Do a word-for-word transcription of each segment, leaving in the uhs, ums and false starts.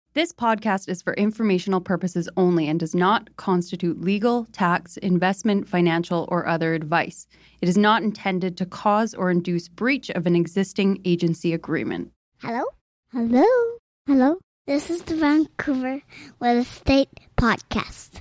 This podcast is for informational purposes only and does not constitute legal, tax, investment, financial, or other advice. It is not intended to cause or induce breach of an existing agency agreement. Hello? Hello? Hello? This is the Vancouver Real Estate Podcast.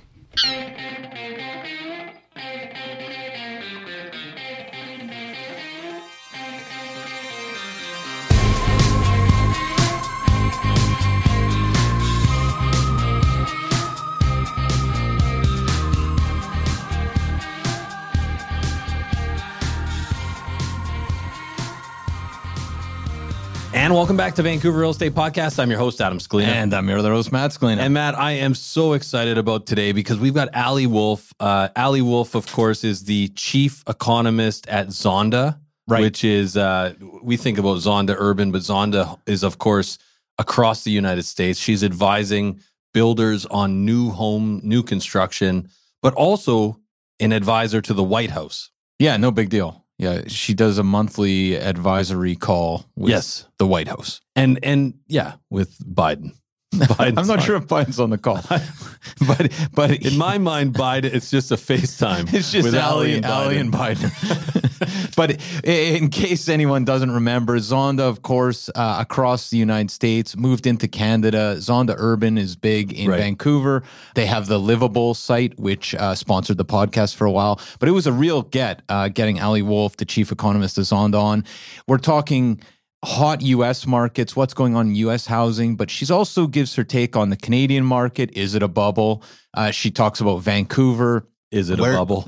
And welcome back to Vancouver Real Estate Podcast. I'm your host, Adam Scalina. And I'm your other host, Matt Scalina. And Matt, I am so excited about today because we've got Ali Wolf. Uh, Ali Wolf, of course, is the chief economist at Zonda, right. which is, uh, we think about Zonda Urban, but Zonda is, of course, across the United States. She's advising builders on new home, new construction, but also an advisor to the White House. Yeah, no big deal. Yeah, she does a monthly advisory call with yes. the White House. And, and yeah, with Biden. Biden's I'm not on. sure if Biden's on the call. but but in my mind, Biden, it's just a FaceTime. It's just with Ali, and Ali and Biden. But in case anyone doesn't remember, Zonda, of course, uh, across the United States, moved into Canada. Zonda Urban is big in right. Vancouver. They have the Livable site, which uh, sponsored the podcast for a while. But it was a real get, uh, getting Ali Wolf, the chief economist of Zonda, on. We're talking hot U S markets, what's going on in U S housing, but she's also gives her take on the Canadian market. Is it a bubble? Uh, she talks about Vancouver. Is it where, a bubble?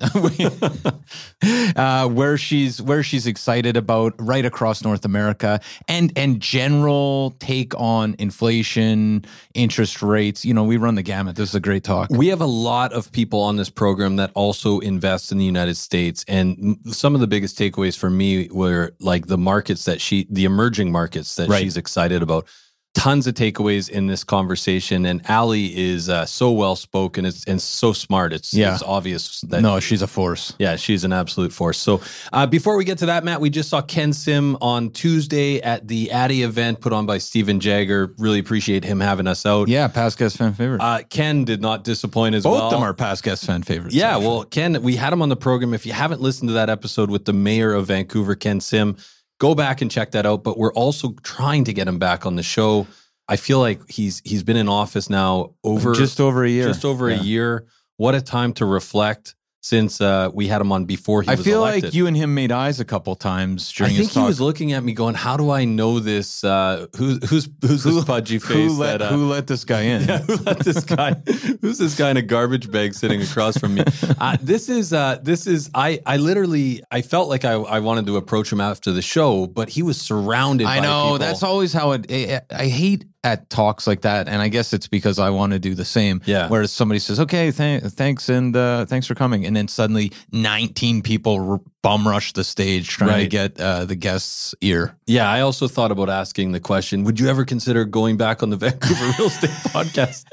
uh, where she's where she's excited about right across North America, and and general take on inflation, interest rates. You know, we run the gamut. This is a great talk. We have a lot of people on this program that also invest in the United States, and some of the biggest takeaways for me were like the markets that she, the emerging markets that right. she's excited about. Tons of takeaways in this conversation, and Ali is uh, so well spoken it's, and so smart. It's, yeah. it's obvious that no, she's a force. Yeah, she's an absolute force. So, uh, before we get to that, Matt, we just saw Ken Sim on Tuesday at the Addy event put on by Steven Jagger. Really appreciate him having us out. Yeah, past guest fan favorite. Uh, Ken did not disappoint as Both well. Both of them are past guest fan favorites. Yeah, actually. well, Ken, we had him on the program. If you haven't listened to that episode with the mayor of Vancouver, Ken Sim, go back and check that out. But we're also trying to get him back on the show. I feel like he's he's been in office now over just over a year. Just over yeah. a year. What a time to reflect since uh, we had him on before he I was feel elected. like you and him made eyes a couple times during I think his talk. he was looking at me going, how do I know this? Uh, who, who's who's this pudgy face? Who let, that, uh, who let this guy in? Yeah, who let this guy? Who's this guy in a garbage bag sitting across from me? Uh, this is uh, this is I I literally I felt like I, I wanted to approach him after the show, but he was surrounded. I by know people. that's always how it. I, I hate at talks like that, and I guess it's because I want to do the same. Yeah. Whereas somebody says, "Okay, th- thanks, and uh, thanks for coming," and then suddenly nineteen people r- bum rush the stage trying Right. to get uh, the guest's ear. Yeah, I also thought about asking the question, would you ever consider going back on the Vancouver Real Estate Podcast?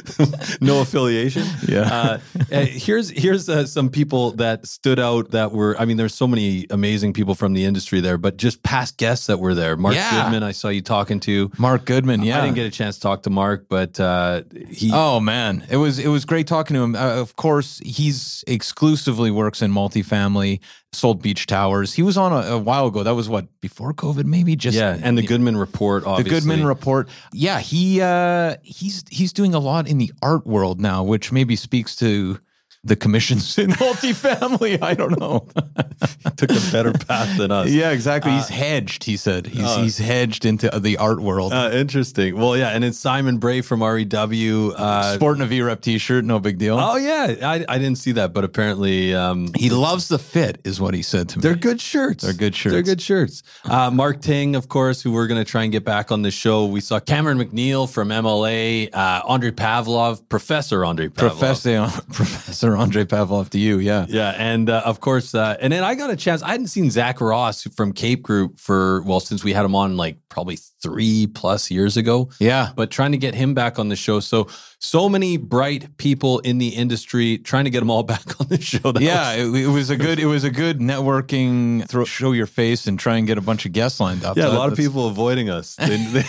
No affiliation. Yeah. Uh, here's here's uh, some people that stood out that were, I mean, there's so many amazing people from the industry there, but just past guests that were there. Mark Yeah. Goodman, I saw you talking to. Mark Goodman, yeah. I didn't get a chance to talk to Mark, but uh, he. Oh man, it was it was great talking to him. Uh, of course, he's exclusively works in multifamily, sold beach towers. He was on a, a while ago. That was what, before COVID, maybe. Just yeah, and the Goodman Report, obviously. The Goodman Report. Yeah, he uh, he's he's doing a lot in the art world now, which maybe speaks to the commissions in multifamily. I don't know. He took a better path than us. Yeah, exactly. Uh, he's hedged, he said. He's uh, he's hedged into the art world. Uh, interesting. Well, yeah, and it's Simon Bray from R E W. Uh, Sporting a V-Rep t-shirt, no big deal. oh, yeah. I, I didn't see that, but apparently... Um, he loves the fit, is what he said to me. They're good shirts. They're good shirts. They're good shirts. Uh, Mark Ting, of course, who we're going to try and get back on the show. We saw Cameron McNeil from M L A, uh, Andre Pavlov, Professor Andre Pavlov. Professor, Professor Andre Pavlov to you, yeah. Yeah, and uh, of course, uh, and then I got a chance. I hadn't seen Zach Ross from Cape Group for, well, since we had him on like probably three plus years ago. Yeah. But trying to get him back on the show. So, so many bright people in the industry, trying to get them all back on the show. That yeah, was, it, it was a good, it was a good networking, throw, show your face and try and get a bunch of guests lined up. yeah, So a lot of that's- people avoiding us. They, they,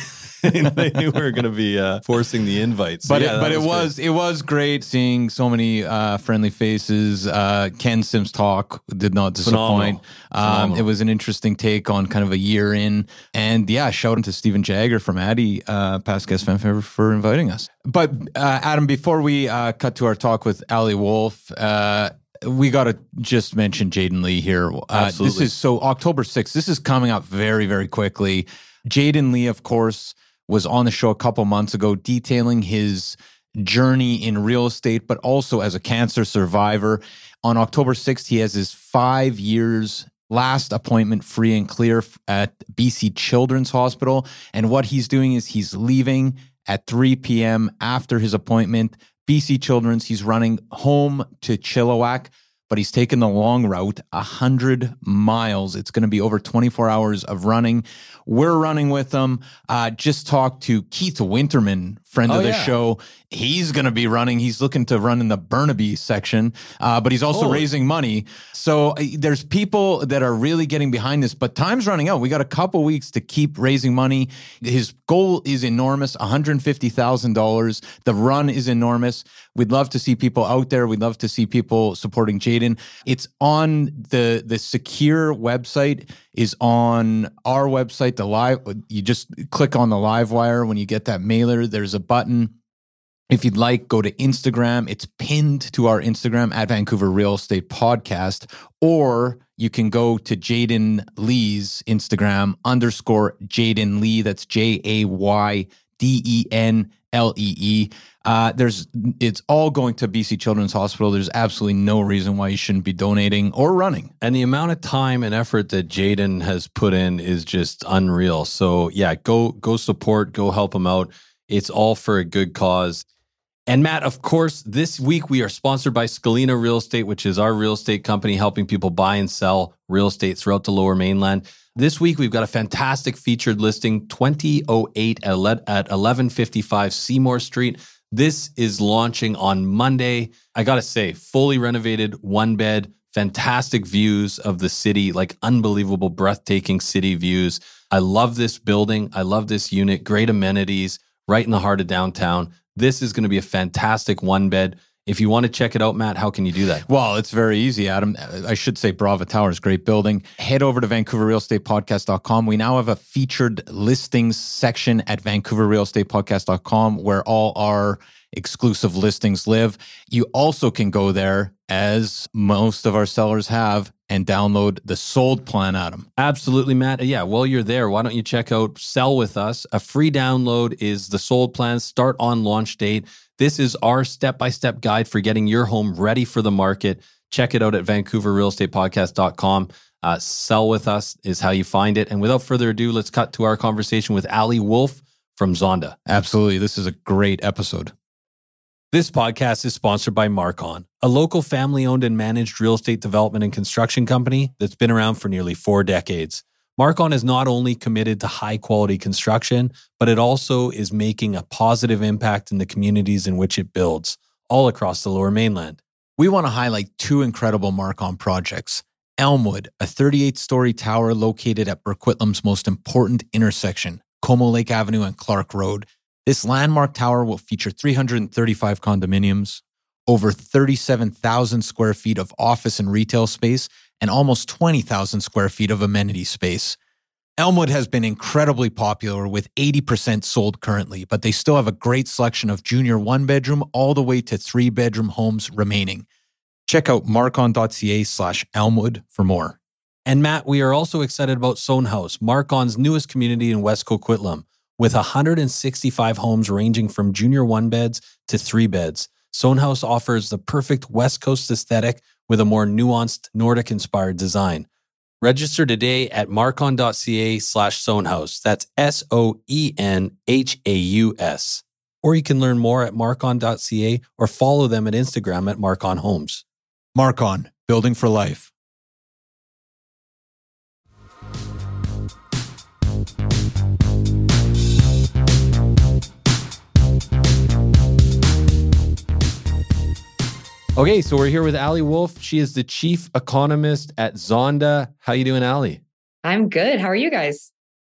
they knew we were going to be uh, forcing the invites. So but yeah, it, but was it was great. it was great seeing so many uh, friendly faces. Uh, Ken Sims talk did not disappoint. Um, it was an interesting take on kind of a year in, and yeah, shout out to Stephen Jagger from Addy, uh, past guest fan favorite, for inviting us. But uh, Adam, before we uh, cut to our talk with Ali Wolf. Uh, We got to just mention Jayden Lee here. Uh, Absolutely. This is so October sixth. This is coming up very, very quickly. Jayden Lee, of course, was on the show a couple months ago detailing his journey in real estate, but also as a cancer survivor. On October sixth, he has his five years last appointment free and clear at B C Children's Hospital. And what he's doing is he's leaving at three p.m. after his appointment. B C Children's, he's running home to Chilliwack, but he's taken the long route, one hundred miles. It's going to be over twenty-four hours of running. We're running with him. Uh, just talked to Keith Winterman, friend Oh, of the yeah. show. He's going to be running. He's looking to run in the Burnaby section, uh, but he's also Holy. raising money. So uh, there's people that are really getting behind this, but time's running out. We got a couple weeks to keep raising money. His goal is enormous, one hundred fifty thousand dollars. The run is enormous. We'd love to see people out there. We'd love to see people supporting Jayden. It's on the, the secure website is on our website. The live, you just click on the live wire. When you get that mailer, there's a button. If you'd like, go to Instagram. It's pinned to our Instagram at Vancouver Real Estate Podcast, or you can go to Jayden Lee's Instagram underscore Jayden Lee. That's J A Y D E N L E E. Uh, there's, it's all going to B C Children's Hospital. There's absolutely no reason why you shouldn't be donating or running. And the amount of time and effort that Jayden has put in is just unreal. So yeah, go go support, go help him out. It's all for a good cause. And Matt, of course, this week we are sponsored by Scalina Real Estate, which is our real estate company helping people buy and sell real estate throughout the Lower Mainland. This week we've got a fantastic featured listing, twenty oh eight at eleven fifty-five Seymour Street. This is launching on Monday. I got to say, fully renovated, one bed, fantastic views of the city, like unbelievable, breathtaking city views. I love this building. I love this unit. Great amenities right in the heart of downtown. This is going to be a fantastic one bed. If you want to check it out, Matt, how can you do that? Well, it's very easy, Adam. I should say Brava Towers, great building. Head over to Vancouver Real Estate Podcast dot com. We now have a featured listings section at Vancouver Real Estate Podcast dot com where all our exclusive listings live. You also can go there, as most of our sellers have, and download the sold plan, Adam. Absolutely, Matt. Yeah, while you're there, why don't you check out Sell With Us? A free download is the sold plan. Start on launch date. This is our step-by-step guide for getting your home ready for the market. Check it out at Vancouver Real Estate Podcast dot com. Uh, Sell With Us is how you find it. And without further ado, let's cut to our conversation with Ali Wolf from Zonda. Absolutely. This is a great episode. This podcast is sponsored by Marcon, a local family-owned and managed real estate development and construction company that's been around for nearly four decades. Marcon is not only committed to high-quality construction, but it also is making a positive impact in the communities in which it builds, all across the Lower Mainland. We want to highlight two incredible Marcon projects. Elmwood, a thirty-eight story tower located at Burquitlam's most important intersection, Como Lake Avenue and Clark Road. This landmark tower will feature three hundred thirty-five condominiums, over thirty-seven thousand square feet of office and retail space, and almost twenty thousand square feet of amenity space. Elmwood has been incredibly popular with eighty percent sold currently, but they still have a great selection of junior one-bedroom all the way to three-bedroom homes remaining. Check out marcon.ca slash Elmwood for more. And Matt, we are also excited about Sohn House, Marcon's newest community in West Coquitlam. With one hundred sixty-five homes ranging from junior one beds to three beds, Sohn House offers the perfect West Coast aesthetic with a more nuanced Nordic-inspired design. Register today at marcon.ca slash Sohn House. That's S O E N H A U S. Or you can learn more at marcon.ca or follow them at Instagram at Marcon Homes. Marcon, building for life. Okay, so we're here with Ali Wolf. She is the chief economist at Zonda. How you doing, Ali? I'm good. How are you guys?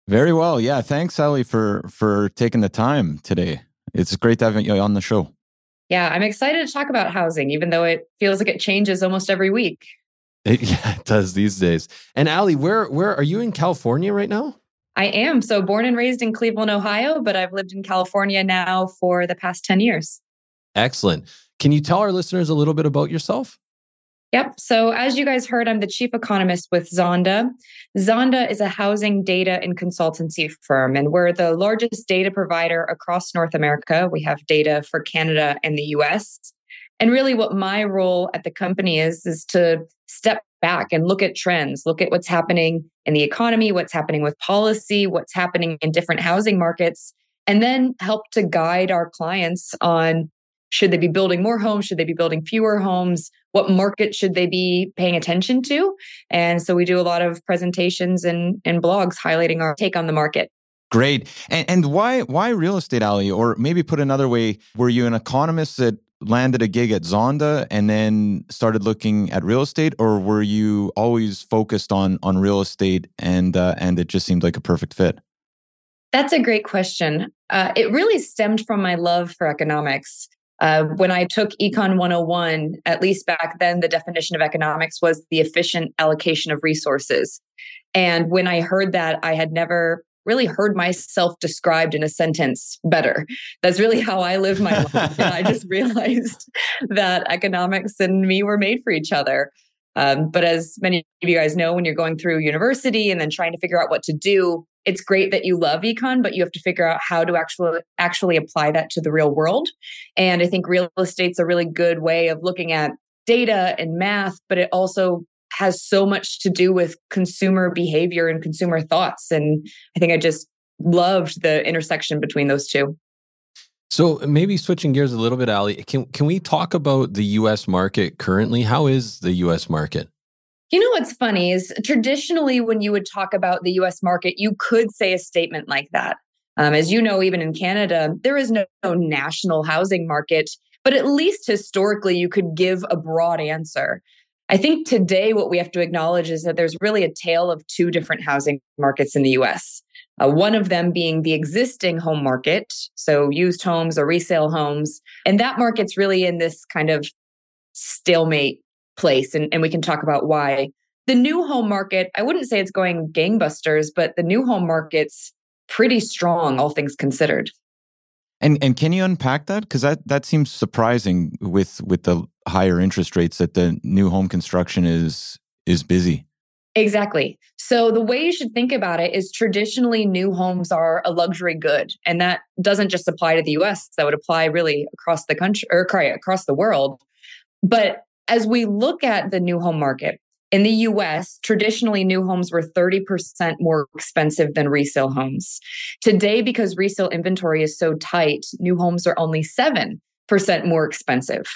Very well. Yeah. Thanks, Ali, for for taking the time today. It's great to have you on the show. Yeah, I'm excited to talk about housing, even though it feels like it changes almost every week. It, yeah, it does these days. And Ali, where where are you in California right now? I am. So born and raised in Cleveland, Ohio, but I've lived in California now for the past ten years. Excellent. Can you tell our listeners a little bit about yourself? Yep. So as you guys heard, I'm the chief economist with Zonda. Zonda is a housing data and consultancy firm, and we're the largest data provider across North America. We have data for Canada and the U S. And really what my role at the company is, is to step back and look at trends, look at what's happening in the economy, what's happening with policy, what's happening in different housing markets, and then help to guide our clients on should they be building more homes? Should they be building fewer homes? What market should they be paying attention to? And so we do a lot of presentations and, and blogs highlighting our take on the market. Great. And, and why why real estate, Ali? Or maybe put another way, were you an economist that landed a gig at Zonda and then started looking at real estate, or were you always focused on on real estate and uh, and it just seemed like a perfect fit? That's a great question. Uh, it really stemmed from my love for economics. Uh, when I took Econ one oh one, at least back then, the definition of economics was the efficient allocation of resources. And when I heard that, I had never really heard myself described in a sentence better. That's really how I live my life. And I just realized that economics and me were made for each other. Um, but as many of you guys know, when you're going through university and then trying to figure out what to do, it's great that you love econ, but you have to figure out how to actually actually apply that to the real world. And I think real estate's a really good way of looking at data and math, but it also has so much to do with consumer behavior and consumer thoughts. And I think I just loved the intersection between those two. So maybe switching gears a little bit, Ali, can can we talk about the U S market currently? How is the U S market? You know what's funny is traditionally when you would talk about the U S market, you could say a statement like that. Um, as you know, even in Canada, there is no, no national housing market, but at least historically, you could give a broad answer. I think today what we have to acknowledge is that there's really a tale of two different housing markets in the U S. Uh, one of them being the existing home market, so used homes or resale homes. And that market's really in this kind of stalemate place. And, and we can talk about why. The new home market, I wouldn't say it's going gangbusters, but the new home market's pretty strong, all things considered. And and can you unpack that? Because that, that seems surprising with with the higher interest rates that the new home construction is is busy. Exactly. So the way you should think about it is traditionally new homes are a luxury good. And that doesn't just apply to the U S, that would apply really across the country or sorry, across the world. But as we look at the new home market, in the U S, traditionally new homes were thirty percent more expensive than resale homes. Today, because resale inventory is so tight, new homes are only seven percent more expensive.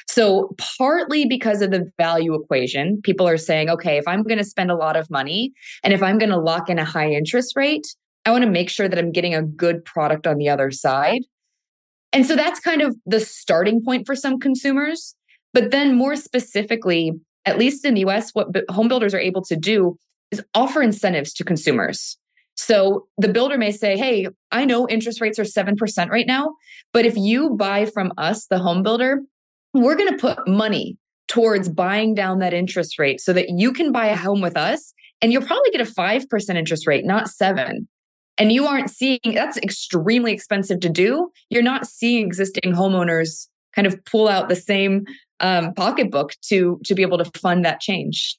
So partly because of the value equation, people are saying, okay, if I'm going to spend a lot of money and if I'm going to lock in a high interest rate, I want to make sure that I'm getting a good product on the other side. And so that's kind of the starting point for some consumers. But then more specifically, at least in the U S, what home builders are able to do is offer incentives to consumers. So the builder may say, hey, I know interest rates are seven percent right now, but if you buy from us, the home builder, we're going to put money towards buying down that interest rate so that you can buy a home with us and you'll probably get a five percent interest rate, not seven. And you aren't seeing, that's extremely expensive to do. You're not seeing existing homeowners kind of pull out the same um, pocketbook to, to be able to fund that change.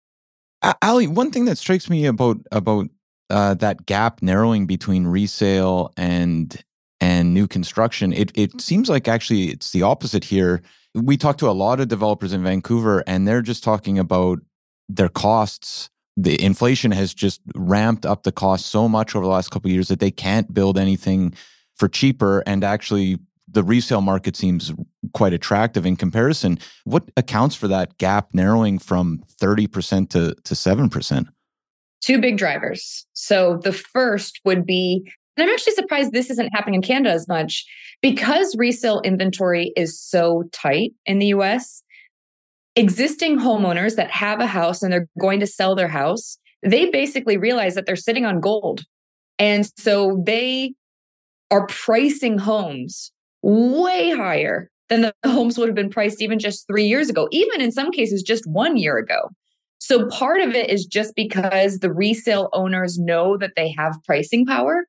Ali, one thing that strikes me about, about uh, that gap narrowing between resale and and new construction, it it seems like actually it's the opposite here. We talk to a lot of developers in Vancouver, and they're just talking about their costs. The inflation has just ramped up the cost so much over the last couple of years that they can't build anything for cheaper. And actually, the resale market seems quite attractive in comparison. What accounts for that gap narrowing from thirty percent to, to seven percent? Two big drivers. So the first would be, and I'm actually surprised this isn't happening in Canada as much, because resale inventory is so tight in the U S, existing homeowners that have a house and they're going to sell their house, they basically realize that they're sitting on gold. And so they are pricing homes way higher than the homes would have been priced even just three years ago, even in some cases just one year ago. So part of it is just because the resale owners know that they have pricing power.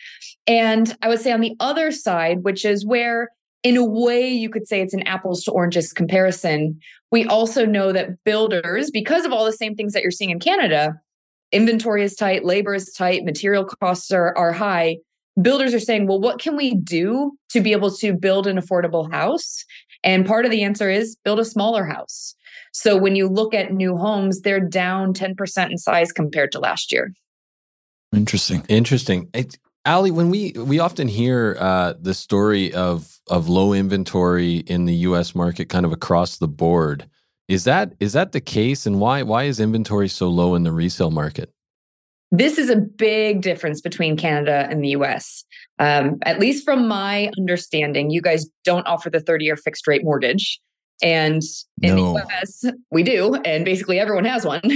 And I would say on the other side, which is where in a way you could say it's an apples to oranges comparison, we also know that builders, because of all the same things that you're seeing in Canada, inventory is tight, labor is tight, material costs are, are high. Builders are saying, well, what can we do to be able to build an affordable house? And part of the answer is build a smaller house. So when you look at new homes, they're down ten percent in size compared to last year. Interesting. Interesting. It, Ali, when we we often hear uh, the story of of low inventory in the U S market kind of across the board, is that is that the case? And why why is inventory so low in the resale market? This is a big difference between Canada and the U S. Um, at least from my understanding, you guys don't offer the thirty-year fixed rate mortgage. And in No. the U S, we do. And basically everyone has one.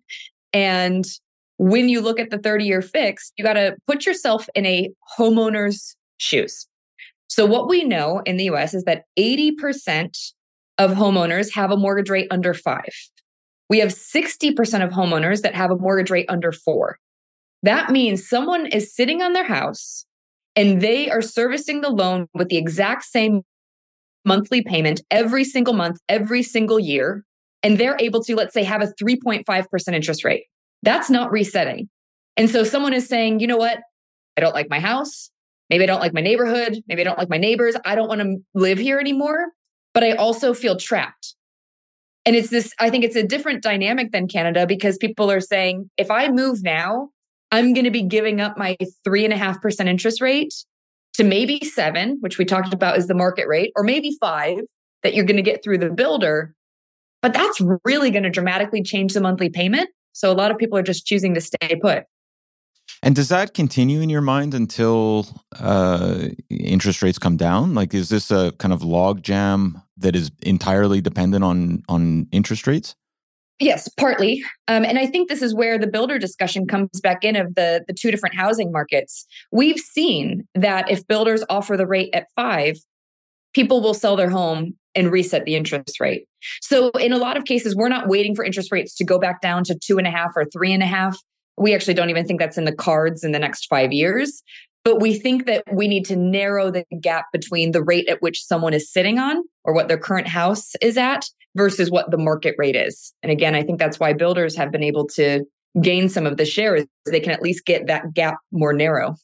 And when you look at the thirty-year fixed, you got to put yourself in a homeowner's shoes. So what we know in the U S is that eighty percent of homeowners have a mortgage rate under five. We have sixty percent of homeowners that have a mortgage rate under four. That means someone is sitting on their house and they are servicing the loan with the exact same monthly payment every single month, every single year. And they're able to, let's say, have a three point five percent interest rate. That's not resetting. And so someone is saying, you know what? I don't like my house. Maybe I don't like my neighborhood. Maybe I don't like my neighbors. I don't want to live here anymore. But I also feel trapped. And it's this, I think it's a different dynamic than Canada because people are saying, if I move now, I'm going to be giving up my three and a half percent interest rate to maybe seven, which we talked about is the market rate, or maybe five that you're going to get through the builder. But that's really going to dramatically change the monthly payment. So a lot of people are just choosing to stay put. And does that continue in your mind until uh, interest rates come down? Like, is this a kind of log jam that is entirely dependent on on interest rates? Yes, partly. Um, and I think this is where the builder discussion comes back in of the, the two different housing markets. We've seen that if builders offer the rate at five, people will sell their home and reset the interest rate. So in a lot of cases, we're not waiting for interest rates to go back down to two and a half or three and a half. We actually don't even think that's in the cards in the next five years. But we think that we need to narrow the gap between the rate at which someone is sitting on or what their current house is at versus what the market rate is. And again, I think that's why builders have been able to gain some of the shares. They can at least get that gap more narrow.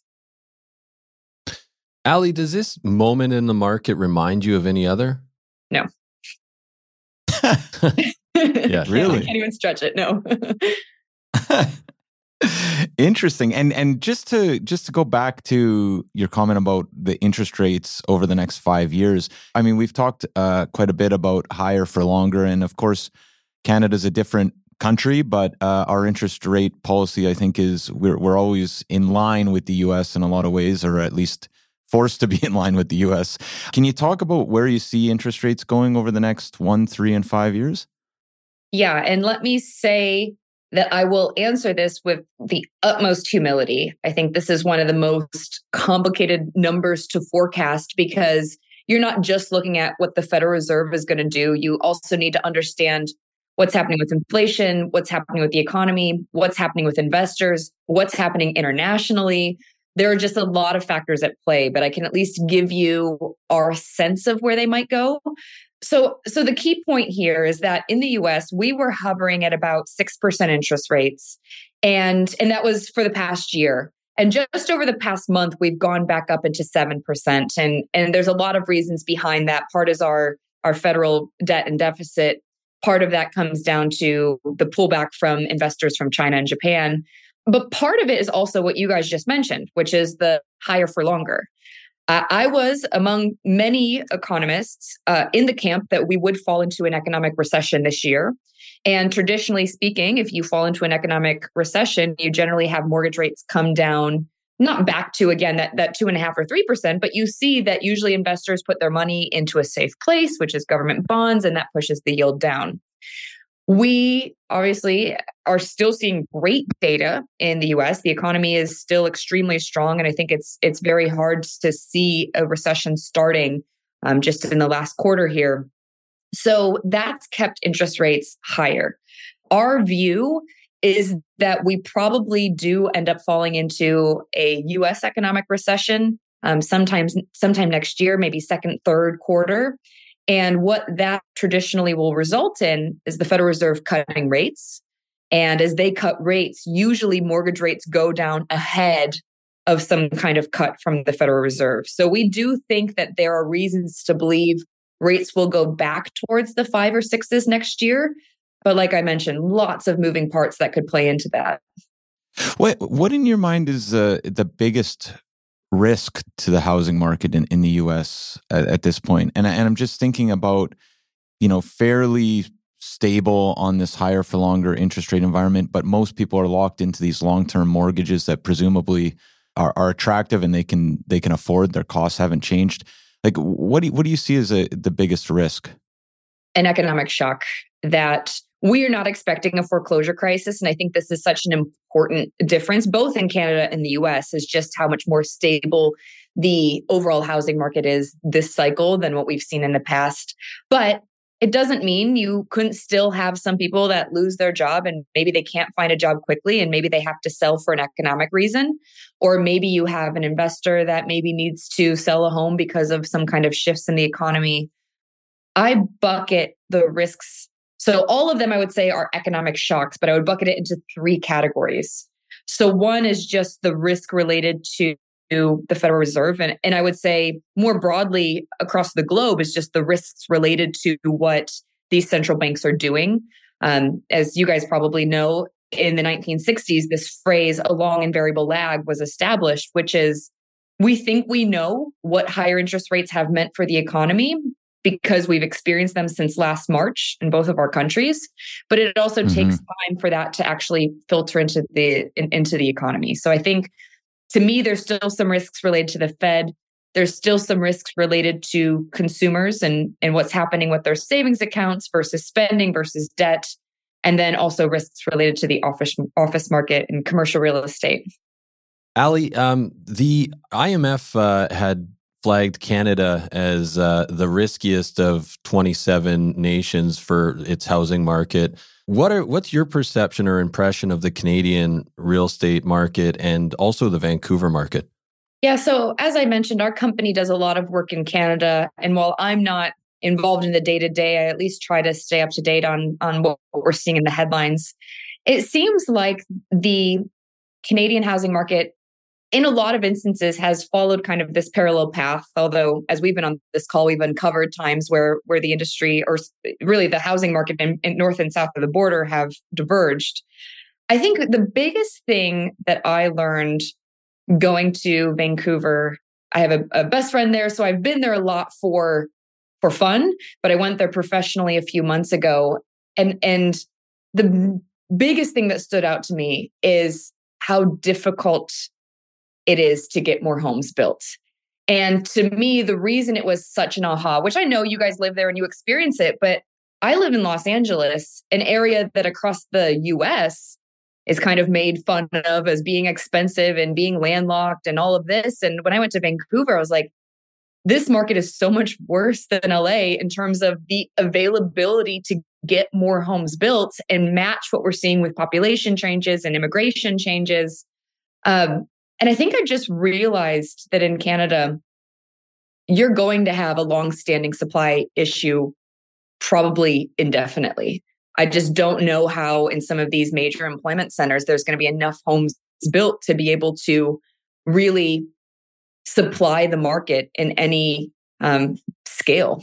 Ali, does this moment in the market remind you of any other? No. Yeah, really? I can't even stretch it. No. Interesting. And and just to just to go back to your comment about the interest rates over the next five years, I mean, we've talked uh, quite a bit about higher for longer. And of course, Canada's a different country, but uh, our interest rate policy, I think, is we're we're always in line with the U S in a lot of ways, or at least forced to be in line with the U S. Can you talk about where you see interest rates going over the next one, three, and five years? Yeah. And let me say that I will answer this with the utmost humility. I think this is one of the most complicated numbers to forecast because you're not just looking at what the Federal Reserve is going to do. You also need to understand what's happening with inflation, what's happening with the economy, what's happening with investors, what's happening internationally. There are just a lot of factors at play, but I can at least give you our sense of where they might go. So, so the key point here is that in the U S, we were hovering at about six percent interest rates. And, and that was for the past year. And just over the past month, we've gone back up into seven percent. And, and there's a lot of reasons behind that. Part is our, our federal debt and deficit. Part of that comes down to the pullback from investors from China and Japan. But part of it is also what you guys just mentioned, which is the higher for longer. Uh, I was among many economists uh, in the camp that we would fall into an economic recession this year. And traditionally speaking, if you fall into an economic recession, you generally have mortgage rates come down, not back to, again, that, that two and a half or three percent, but you see that usually investors put their money into a safe place, which is government bonds, and that pushes the yield down. We obviously are still seeing great data in the U S. The economy is still extremely strong, and I think it's it's very hard to see a recession starting um, just in the last quarter here. So that's kept interest rates higher. Our view is that we probably do end up falling into a U S economic recession um, sometimes sometime next year, maybe second, third quarter. And what that traditionally will result in is the Federal Reserve cutting rates. And as they cut rates, usually mortgage rates go down ahead of some kind of cut from the Federal Reserve. So we do think that there are reasons to believe rates will go back towards the five or sixes next year. But like I mentioned, lots of moving parts that could play into that. What what in your mind is uh, the biggest risk to the housing market in, in the U S at, at this point? And, and I'm just thinking about, you know, fairly stable on this higher for longer interest rate environment, but most people are locked into these long-term mortgages that presumably are, are attractive and they can they can afford. Their costs haven't changed. Like, what do you, what do you see as a, the biggest risk? An economic shock that we are not expecting a foreclosure crisis. And I think this is such an important difference, both in Canada and the U S, is just how much more stable the overall housing market is this cycle than what we've seen in the past. But it doesn't mean you couldn't still have some people that lose their job and maybe they can't find a job quickly and maybe they have to sell for an economic reason. Or maybe you have an investor that maybe needs to sell a home because of some kind of shifts in the economy. I bucket the risks. So all of them, I would say, are economic shocks, but I would bucket it into three categories. So one is just the risk related to the Federal Reserve. And, and I would say more broadly across the globe is just the risks related to what these central banks are doing. Um, as you guys probably know, in the nineteen sixties, this phrase, a long and variable lag, was established, which is we think we know what higher interest rates have meant for the economy, because we've experienced them since last March in both of our countries. But it also mm-hmm. takes time for that to actually filter into the in, into the economy. So I think, to me, there's still some risks related to the Fed. There's still some risks related to consumers and, and what's happening with their savings accounts versus spending versus debt. And then also risks related to the office office market and commercial real estate. Ali, um, the I M F uh, had flagged Canada as uh, the riskiest of twenty-seven nations for its housing market. What are what's your perception or impression of the Canadian real estate market and also the Vancouver market? Yeah, so as I mentioned, our company does a lot of work in Canada. And while I'm not involved in the day-to-day, I at least try to stay up to date on, on what we're seeing in the headlines. It seems like the Canadian housing market, in a lot of instances, has followed kind of this parallel path. Although, as we've been on this call, we've uncovered times where where the industry, or really the housing market in, in north and south of the border, have diverged. I think the biggest thing that I learned going to Vancouver, I have a, a best friend there, so I've been there a lot for for fun, but I went there professionally a few months ago. And, and the biggest thing that stood out to me is how difficult it is to get more homes built. And to me, the reason it was such an aha, which I know you guys live there and you experience it, but I live in Los Angeles, an area that across the U S is kind of made fun of as being expensive and being landlocked and all of this. And when I went to Vancouver, I was like, this market is so much worse than L A in terms of the availability to get more homes built and match what we're seeing with population changes and immigration changes. Um, and I think I just realized that in Canada, you're going to have a long-standing supply issue probably indefinitely. I just don't know how in some of these major employment centers, there's going to be enough homes built to be able to really supply the market in any um, scale.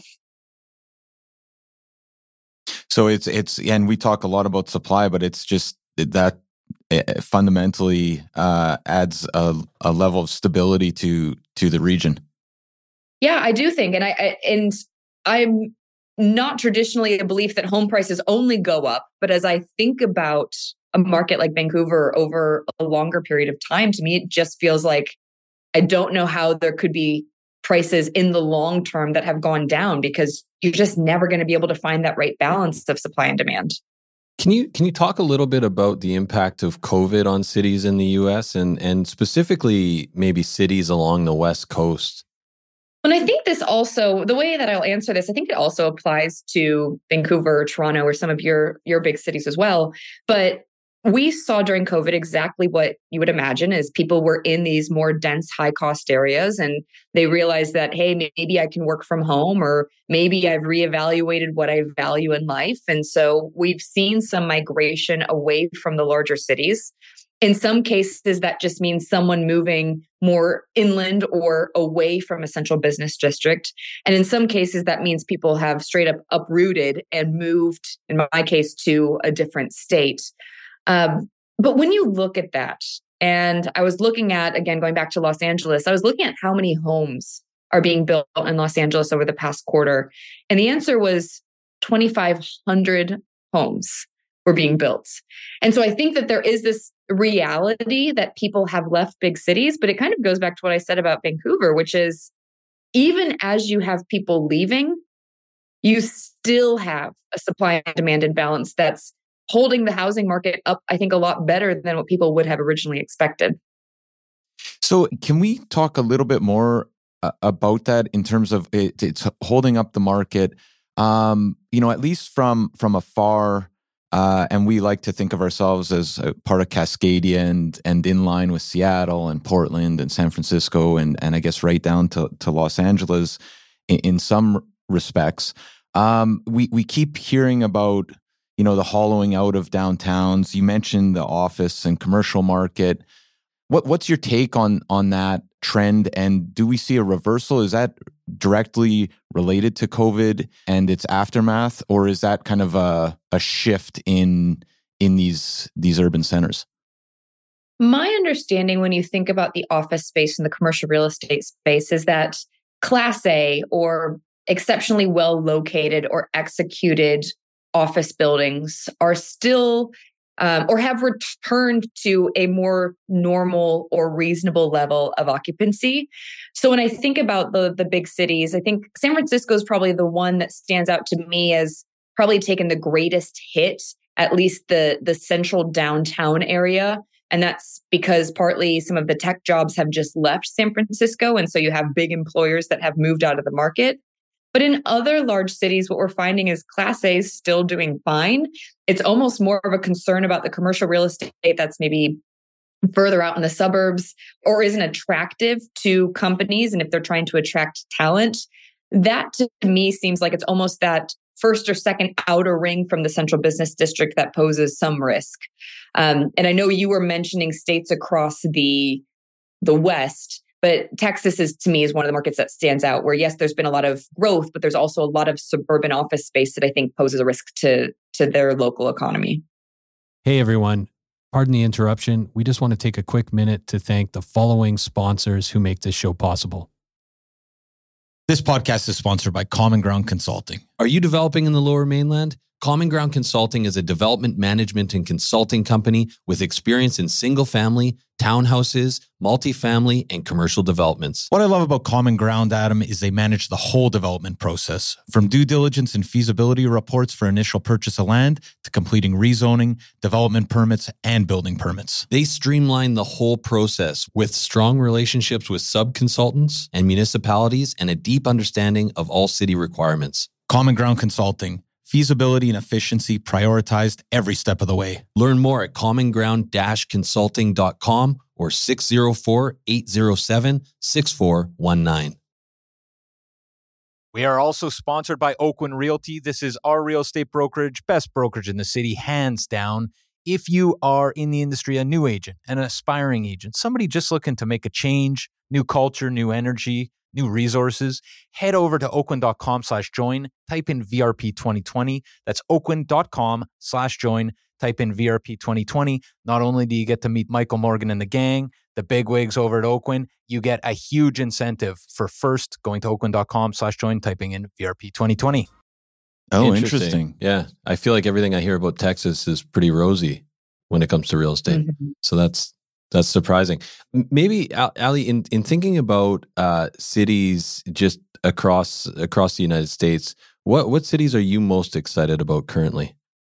So it's, it's, and we talk a lot about supply, but it's just that it fundamentally uh, adds a, a level of stability to, to the region. Yeah, I do think, and I, I and I'm not traditionally a belief that home prices only go up, but as I think about a market like Vancouver over a longer period of time, to me, it just feels like I don't know how there could be prices in the long term that have gone down, because you're just never going to be able to find that right balance of supply and demand. Can you can you talk a little bit about the impact of COVID on cities in the U S and and specifically maybe cities along the West Coast? And I think this also, the way that I'll answer this, I think it also applies to Vancouver, or Toronto, or some of your your big cities as well. But we saw during COVID exactly what you would imagine is people were in these more dense, high cost areas and they realized that, hey, maybe I can work from home, or maybe I've reevaluated what I value in life. And so we've seen some migration away from the larger cities. In some cases, that just means someone moving more inland or away from a central business district. And in some cases, that means people have straight up uprooted and moved, in my case, to a different state. Um, but when you look at that, and I was looking at, again, going back to Los Angeles, I was looking at how many homes are being built in Los Angeles over the past quarter. And the answer was twenty-five hundred homes were being built. And so I think that there is this reality that people have left big cities, but it kind of goes back to what I said about Vancouver, which is even as you have people leaving, you still have a supply and demand imbalance that's holding the housing market up, I think, a lot better than what people would have originally expected. So can we talk a little bit more uh, about that in terms of it, it's holding up the market, um, you know, at least from from afar, uh, and we like to think of ourselves as a part of Cascadia and and in line with Seattle and Portland and San Francisco and and I guess right down to, to Los Angeles in, in some respects. Um, we we keep hearing about, you know, the hollowing out of downtowns. You mentioned the office and commercial market. What what's your take on on that trend? And do we see a reversal? Is that directly related to COVID and its aftermath, or is that kind of a a shift in in these these urban centers? My understanding when you think about the office space and the commercial real estate space is that Class A or exceptionally well located or executed office buildings are still um, or have returned to a more normal or reasonable level of occupancy. So when I think about the the big cities, I think San Francisco is probably the one that stands out to me as probably taken the greatest hit, at least the the central downtown area. And that's because partly some of the tech jobs have just left San Francisco. And so you have big employers that have moved out of the market. But in other large cities, what we're finding is Class A is still doing fine. It's almost more of a concern about the commercial real estate that's maybe further out in the suburbs or isn't attractive to companies. And if they're trying to attract talent, that to me seems like it's almost that first or second outer ring from the central business district that poses some risk. Um, and I know you were mentioning states across the the West. But Texas is, to me, is one of the markets that stands out where, yes, there's been a lot of growth, but there's also a lot of suburban office space that I think poses a risk to, to their local economy. Hey, everyone. Pardon the interruption. We just want to take a quick minute to thank the following sponsors who make this show possible. This podcast is sponsored by Common Ground Consulting. Are you developing in the Lower Mainland? Common Ground Consulting is a development management and consulting company with experience in single-family, townhouses, multifamily, and commercial developments. What I love about Common Ground, Adam, is they manage the whole development process, from due diligence and feasibility reports for initial purchase of land to completing rezoning, development permits, and building permits. They streamline the whole process with strong relationships with sub-consultants and municipalities and a deep understanding of all city requirements. Common Ground Consulting. Feasibility and efficiency prioritized every step of the way. Learn more at common ground dash consulting dot com or six oh four, eight oh seven, six four one nine. We are also sponsored by Oakwyn Realty. This is our real estate brokerage, best brokerage in the city, hands down. If you are in the industry, a new agent, an aspiring agent, somebody just looking to make a change, new culture, new energy, new resources, head over to oakwyn.com slash join, type in V R P twenty twenty. That's oakwyn.com slash join, type in V R P twenty twenty. Not only do you get to meet Michael Morgan and the gang, the bigwigs over at Oakwyn, you get a huge incentive for first going to oakwyn.com slash join, typing in V R P twenty twenty. Oh, interesting. interesting. Yeah. I feel like everything I hear about Texas is pretty rosy when it comes to real estate. Mm-hmm. So that's That's surprising. Maybe, Ali, in, in thinking about uh, cities just across across the United States, what what cities are you most excited about currently?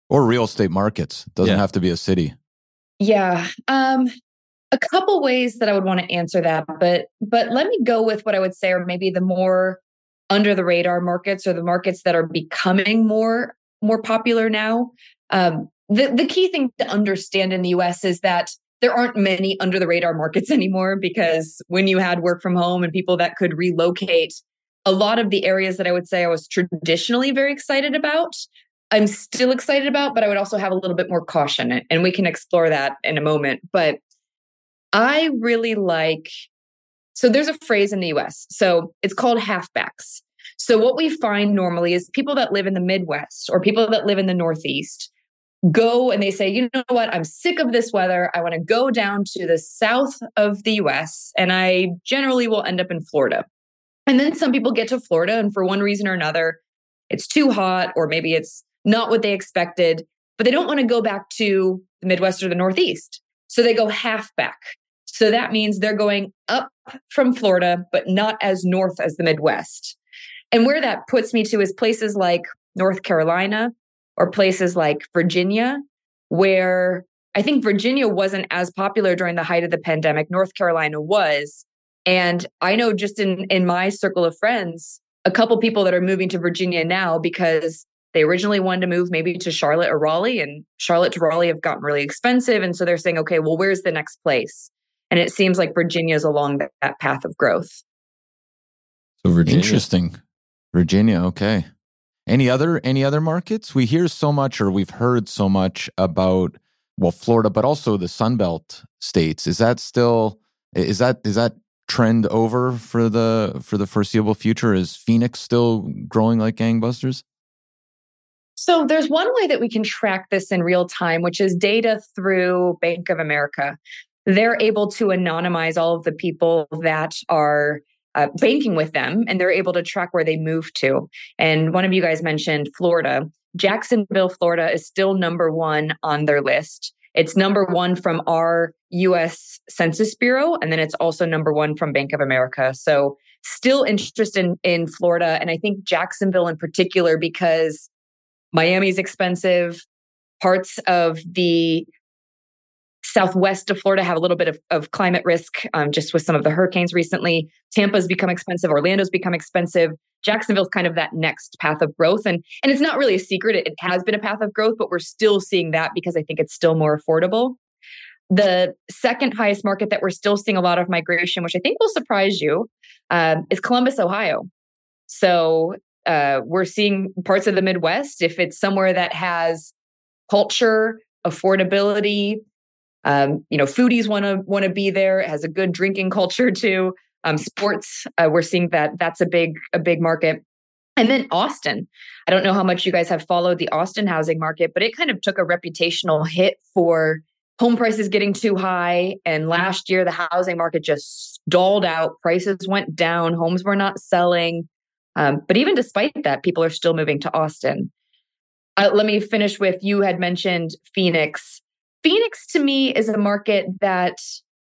Or real estate markets. Doesn't Yeah. have to be a city. Yeah. Um, a couple ways that I would want to answer that, but but let me go with what I would say are maybe the more under the radar markets or the markets that are becoming more more popular now. Um, the, the key thing to understand in the U S is that there aren't many under the radar markets anymore, because when you had work from home and people that could relocate, a lot of the areas that I would say I was traditionally very excited about, I'm still excited about, but I would also have a little bit more caution, and we can explore that in a moment. But I really like, so there's a phrase in the U S, so it's called halfbacks. So what we find normally is people that live in the Midwest or people that live in the Northeast go and they say, you know what, I'm sick of this weather. I want to go down to the south of the U S, and I generally will end up in Florida. And then some people get to Florida, and for one reason or another, it's too hot, or maybe it's not what they expected, but they don't want to go back to the Midwest or the Northeast. So they go halfback. So that means they're going up from Florida, but not as north as the Midwest. And where that puts me to is places like North Carolina or places like Virginia, where I think Virginia wasn't as popular during the height of the pandemic. North Carolina was. And I know just in, in my circle of friends, a couple people that are moving to Virginia now because they originally wanted to move maybe to Charlotte or Raleigh, and Charlotte to Raleigh have gotten really expensive. And so they're saying, okay, well, where's the next place? And it seems like Virginia is along that, that path of growth. So Virginia. Interesting. Virginia, okay. Any other any other markets? We hear so much, or we've heard so much about, well, Florida, but also the Sunbelt states. Is that still is that is that trend over for the for the foreseeable future? Is Phoenix still growing like gangbusters? So there's one way that we can track this in real time, which is data through Bank of America. They're able to anonymize all of the people that are uh, banking with them, and they're able to track where they move to. And one of you guys mentioned Florida. Jacksonville, Florida is still number one on their list. It's number one from our U S Census Bureau, and then it's also number one from Bank of America. So still interest in, in Florida, and I think Jacksonville in particular, because Miami's expensive. Parts of the southwest of Florida have a little bit of, of climate risk, um, just with some of the hurricanes recently. Tampa's become expensive. Orlando's become expensive. Jacksonville's kind of that next path of growth. And, and it's not really a secret. It, it has been a path of growth, but we're still seeing that because I think it's still more affordable. The second highest market that we're still seeing a lot of migration, which I think will surprise you, uh, is Columbus, Ohio. So uh, we're seeing parts of the Midwest, if it's somewhere that has culture, affordability, um, you know, foodies want to want to be there. It has a good drinking culture too. Um, sports, uh, we're seeing that that's a big a big market. And then Austin. I don't know how much you guys have followed the Austin housing market, but it kind of took a reputational hit for home prices getting too high. And last year, the housing market just stalled out. Prices went down. Homes were not selling. Um, but even despite that, people are still moving to Austin. Uh, let me finish with, you had mentioned Phoenix. Phoenix to me is a market that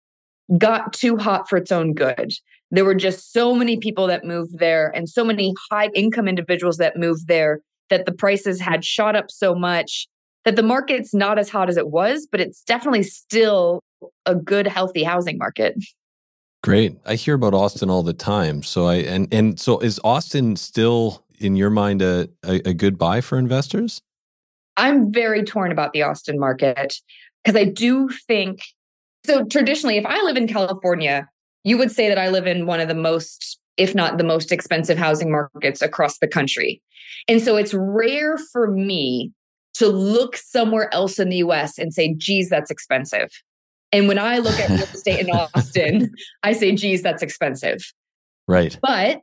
got too hot for its own good. There were just so many people that moved there and so many high income individuals that moved there that the prices had shot up so much that the market's not as hot as it was, but it's definitely still a good, healthy housing market. Great. I hear about Austin all the time. So I and and so is Austin still, in your mind, a, a, a good buy for investors? I'm very torn about the Austin market because I do think, so traditionally, if I live in California, you would say that I live in one of the most, if not the most expensive housing markets across the country. And so it's rare for me to look somewhere else in the U S and say, geez, that's expensive. And when I look at real estate in Austin, I say, geez, that's expensive. Right. But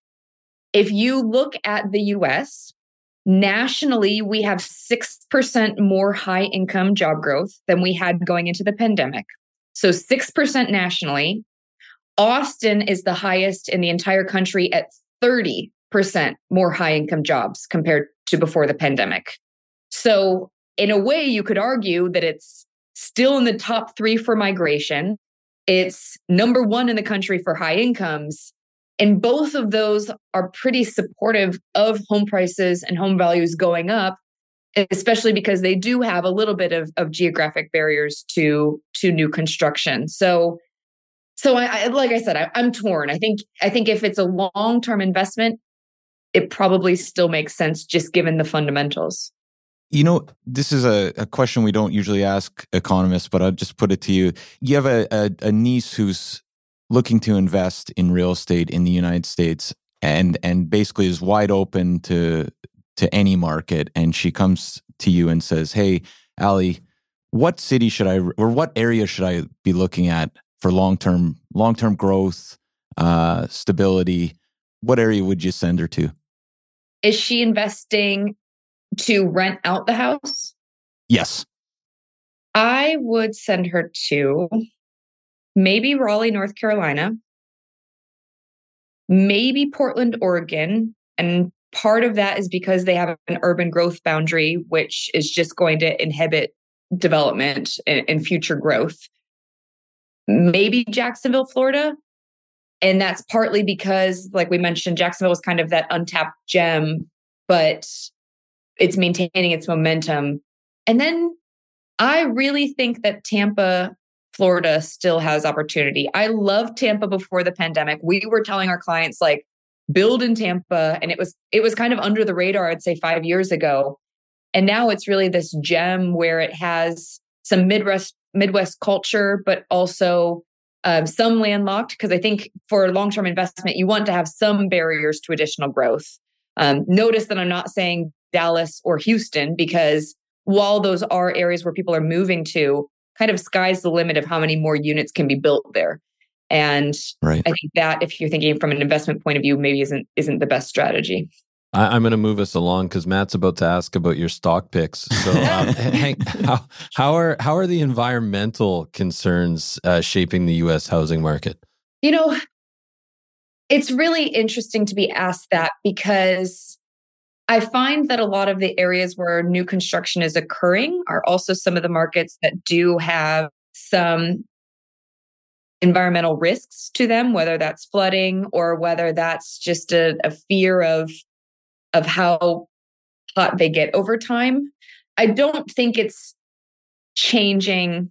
if you look at the U S, nationally, we have six percent more high income job growth than we had going into the pandemic. So six percent nationally. Austin is the highest in the entire country at thirty percent more high income jobs compared to before the pandemic. So in a way, you could argue that it's still in the top three for migration. It's number one in the country for high incomes. And both of those are pretty supportive of home prices and home values going up. especially because they do have a little bit of, of geographic barriers to to new construction. So, so I, I like I said, I, I'm torn. I think I think if it's a long term investment, it probably still makes sense just given the fundamentals. You know, this is a, a question we don't usually ask economists, but I'll just put it to you. You have a, a, a niece who's looking to invest in real estate in the United States and and basically is wide open to to any market. And she comes to you and says, hey, Ali, what city should I, or what area should I be looking at for long-term long-term growth, uh, stability? What area would you send her to? Is she investing to rent out the house? Yes. I would send her to maybe Raleigh, North Carolina, maybe Portland, Oregon. And part of that is because they have an urban growth boundary, which is just going to inhibit development and, and future growth. Maybe Jacksonville, Florida. And that's partly because, like we mentioned, Jacksonville was kind of that untapped gem, but it's maintaining its momentum. And then I really think that Tampa, Florida still has opportunity. I loved Tampa before the pandemic. We were telling our clients, like, build in Tampa. And it was it was kind of under the radar, I'd say five years ago. And now it's really this gem where it has some Midwest Midwest culture, but also um, some landlocked, because I think for long-term investment, you want to have some barriers to additional growth. Um, notice that I'm not saying Dallas or Houston, because while those are areas where people are moving to, kind of sky's the limit of how many more units can be built there. And right. I think that if you're thinking from an investment point of view, maybe isn't isn't the best strategy. I, I'm going to move us along because Matt's about to ask about your stock picks. So, um, Hank, how, how are how are the environmental concerns uh, shaping the U S housing market? You know, it's really interesting to be asked that, because I find that a lot of the areas where new construction is occurring are also some of the markets that do have some environmental risks to them, whether that's flooding or whether that's just a, a fear of, of how hot they get over time. I don't think it's changing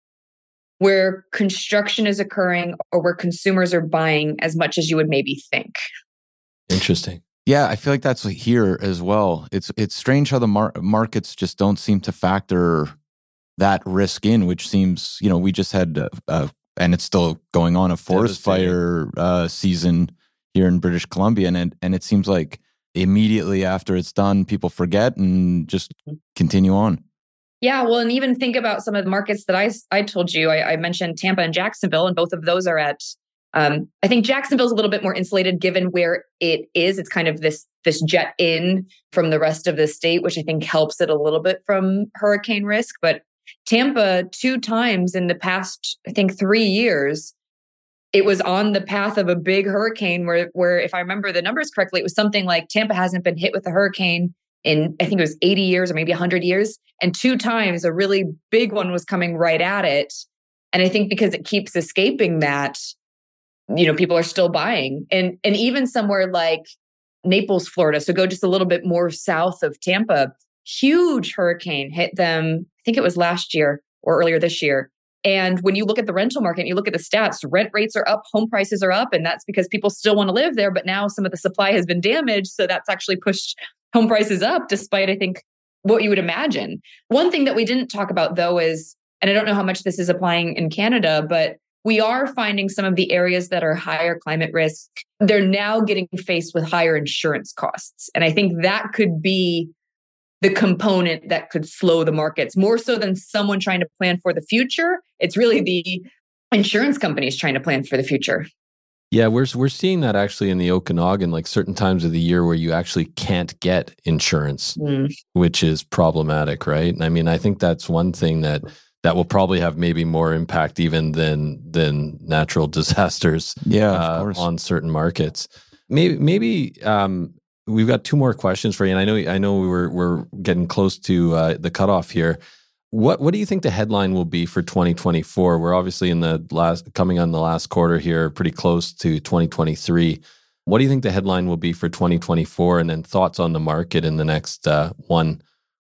where construction is occurring or where consumers are buying as much as you would maybe think. Interesting. Yeah, I feel like that's here as well. It's it's strange how the mar- markets just don't seem to factor that risk in, which seems, you know, we just had, uh, uh, and it's still going on, a forest fire uh, season here in British Columbia. And it, and it seems like immediately after it's done, people forget and just continue on. Yeah, well, and even think about some of the markets that I, I told you. I, I mentioned Tampa and Jacksonville, and both of those are at, um, I think Jacksonville's a little bit more insulated given where it is. It's kind of this this jet in from the rest of the state, which I think helps it a little bit from hurricane risk. But Tampa, two times in the past, I think three years, it was on the path of a big hurricane where, where if I remember the numbers correctly, it was something like Tampa hasn't been hit with a hurricane in, I think it was eighty years or maybe one hundred years. And two times a really big one was coming right at it. And I think because it keeps escaping that, you know, people are still buying. And, and even somewhere like Naples, Florida, so go just a little bit more south of Tampa, huge hurricane hit them, I think it was last year or earlier this year. And when you look at the rental market, and you look at the stats, rent rates are up, home prices are up, and that's because people still want to live there. But now some of the supply has been damaged. So that's actually pushed home prices up, despite, I think, what you would imagine. One thing that we didn't talk about, though, is, and I don't know how much this is applying in Canada, but we are finding some of the areas that are higher climate risk, they're now getting faced with higher insurance costs. And I think that could be the component that could slow the markets more so than someone trying to plan for the future. It's really the insurance companies trying to plan for the future. Yeah, we're we're seeing that actually in the Okanagan, like certain times of the year where you actually can't get insurance, mm. which is problematic, right? And I mean, I think that's one thing that that will probably have maybe more impact even than than natural disasters. Yeah, uh, of course. On certain markets. Maybe maybe um, we've got two more questions for you, and I know I know we were we're getting close to uh, the cutoff here. What what do you think the headline will be for twenty twenty-four? We're obviously in the last coming on the last quarter here, pretty close to twenty twenty-three. What do you think the headline will be for twenty twenty-four? And then thoughts on the market in the next uh, one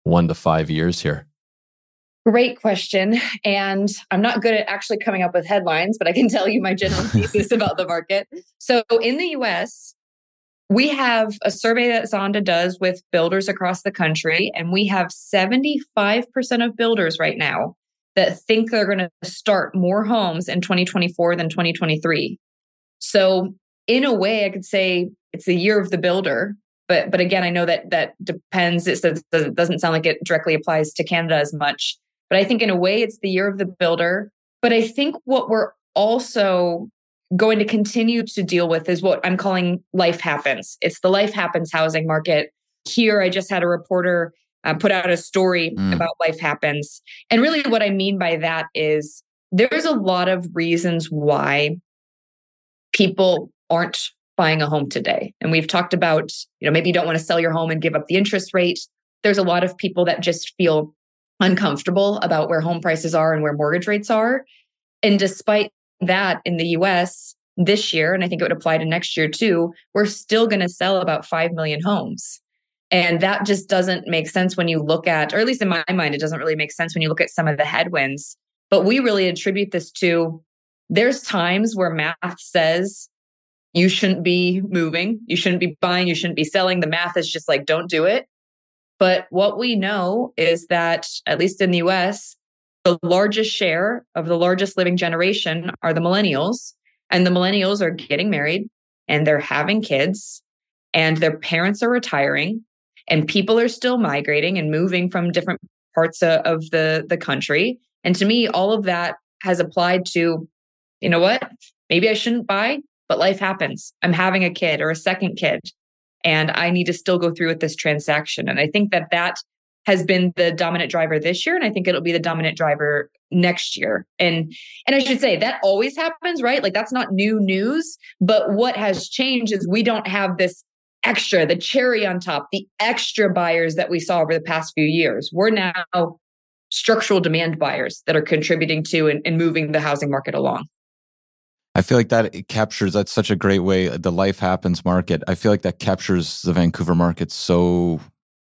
one to five years here? Great question. And I'm not good at actually coming up with headlines, but I can tell you my general thesis about the market. So in the U S, we have a survey that Zonda does with builders across the country, and we have seventy-five percent of builders right now that think they're going to start more homes in twenty twenty-four than twenty twenty-three. So in a way, I could say it's the year of the builder. But but again, I know that that depends. It doesn't sound like it directly applies to Canada as much. But I think in a way, it's the year of the builder. But I think what we're also going to continue to deal with is what I'm calling life happens. It's the life happens housing market. Here, I just had a reporter uh, put out a story mm. about life happens. And really what I mean by that is there's a lot of reasons why people aren't buying a home today. And we've talked about, you know, maybe you don't want to sell your home and give up the interest rate. There's a lot of people that just feel uncomfortable about where home prices are and where mortgage rates are. And despite that, in the U S this year, and I think it would apply to next year too, we're still going to sell about five million homes. And that just doesn't make sense when you look at, or at least in my mind, it doesn't really make sense when you look at some of the headwinds. But we really attribute this to, there's times where math says you shouldn't be moving, you shouldn't be buying, you shouldn't be selling. The math is just like, don't do it. But what we know is that, at least in the U S, the largest share of the largest living generation are the millennials. And the millennials are getting married and they're having kids and their parents are retiring and people are still migrating and moving from different parts of, of the, the country. And to me, all of that has applied to, you know what, maybe I shouldn't buy, but life happens. I'm having a kid or a second kid. And I need to still go through with this transaction. And I think that that has been the dominant driver this year. And I think it'll be the dominant driver next year. And, and I should say that always happens, right? Like that's not new news. But what has changed is we don't have this extra, the cherry on top, the extra buyers that we saw over the past few years. We're now structural demand buyers that are contributing to and, and moving the housing market along. I feel like that it captures, that's such a great way, the life happens market. I feel like that captures the Vancouver market so